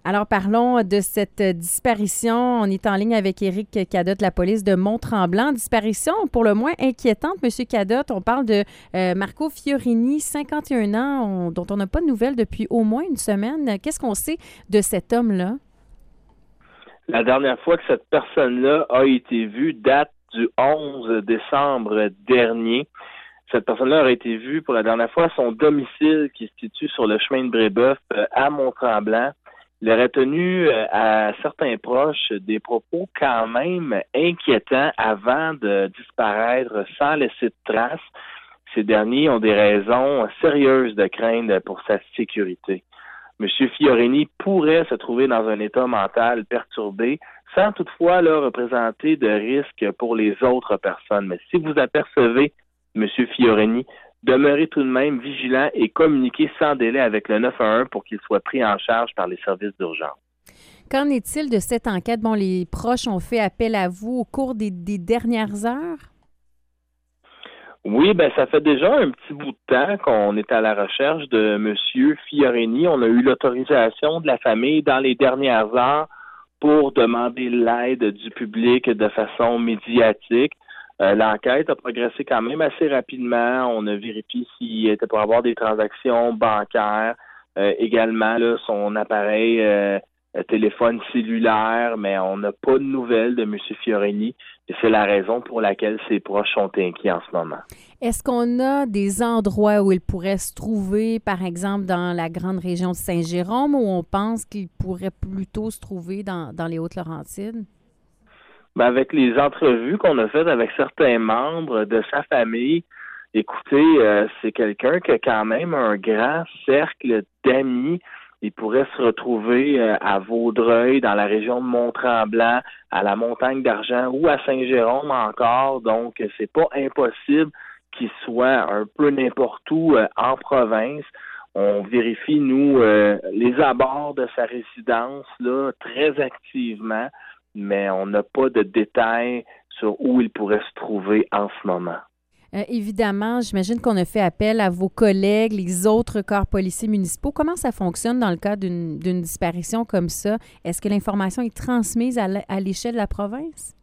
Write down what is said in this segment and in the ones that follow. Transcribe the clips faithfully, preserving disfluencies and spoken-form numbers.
Alors, parlons de cette disparition. On est en ligne avec Éric Cadotte, la police de Mont-Tremblant. Disparition pour le moins inquiétante, Monsieur Cadotte. On parle de euh, Marco Fiorini, cinquante et un ans, on, dont on n'a pas de nouvelles depuis au moins une semaine. Qu'est-ce qu'on sait de cet homme-là? La dernière fois que cette personne-là a été vue date du onze décembre dernier. Cette personne-là aurait été vue pour la dernière fois à son domicile qui se situe sur le chemin de Brébeuf euh, à Mont-Tremblant. Il aurait tenu euh, à certains proches des propos quand même inquiétants avant de disparaître sans laisser de traces. Ces derniers ont des raisons sérieuses de craindre pour sa sécurité. Monsieur Fiorini pourrait se trouver dans un état mental perturbé sans toutefois là, représenter de risque pour les autres personnes. Mais si vous apercevez Monsieur Fiorini, demeurez tout de même vigilant et communiquez sans délai avec le neuf un un pour qu'il soit pris en charge par les services d'urgence. Qu'en est-il de cette enquête? Bon, les proches ont fait appel à vous au cours des, des dernières heures? Oui, ben ça fait déjà un petit bout de temps qu'on est à la recherche de Monsieur Fiorini. On a eu l'autorisation de la famille dans les dernières heures pour demander l'aide du public de façon médiatique. Euh, l'enquête a progressé quand même assez rapidement. On a vérifié s'il était pour avoir des transactions bancaires, euh, également là, son appareil euh, téléphone cellulaire, mais on n'a pas de nouvelles de M. Fiorini et c'est la raison pour laquelle ses proches sont inquiets en ce moment. Est-ce qu'on a des endroits où il pourrait se trouver, par exemple dans la grande région de Saint-Jérôme, où on pense qu'il pourrait plutôt se trouver dans, dans les Hautes-Laurentides? Ben avec les entrevues qu'on a faites avec certains membres de sa famille, écoutez, euh, c'est quelqu'un qui a quand même un grand cercle d'amis. Il pourrait se retrouver euh, à Vaudreuil, dans la région de Mont-Tremblant, à la Montagne d'Argent ou à Saint-Jérôme encore. Donc, c'est pas impossible qu'il soit un peu n'importe où euh, en province. On vérifie, nous, euh, les abords de sa résidence là très activement, mais on n'a pas de détails sur où il pourrait se trouver en ce moment. Euh, évidemment, j'imagine qu'on a fait appel à vos collègues, les autres corps policiers municipaux. Comment ça fonctionne dans le cas d'une, d'une disparition comme ça? Est-ce que l'information est transmise à, à l'échelle de la province?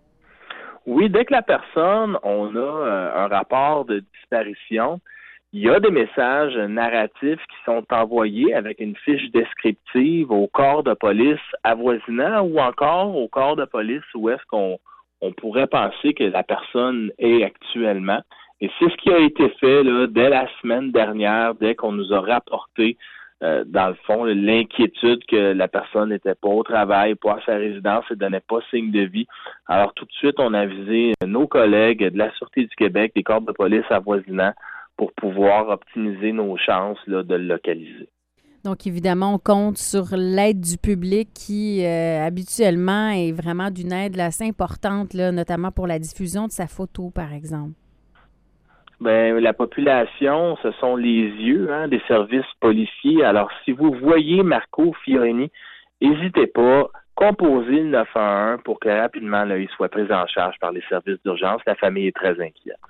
Oui, dès que la personne, on a euh, un rapport de disparition, il y a des messages narratifs qui sont envoyés avec une fiche descriptive au corps de police avoisinant ou encore au corps de police où est-ce qu'on on pourrait penser que la personne est actuellement. Et c'est ce qui a été fait là, dès la semaine dernière, dès qu'on nous a rapporté, euh, dans le fond, l'inquiétude que la personne n'était pas au travail, pas à sa résidence et donnait pas signe de vie. Alors tout de suite, on a avisé nos collègues de la Sûreté du Québec, des corps de police avoisinants, pour pouvoir optimiser nos chances là, de le localiser. Donc, évidemment, on compte sur l'aide du public qui, euh, habituellement, est vraiment d'une aide assez importante, là, notamment pour la diffusion de sa photo, par exemple. Ben, la population, ce sont les yeux hein, des services policiers. Alors, si vous voyez Marco Fiorini, n'hésitez pas, composez le neuf un un pour que rapidement là, il soit pris en charge par les services d'urgence. La famille est très inquiète.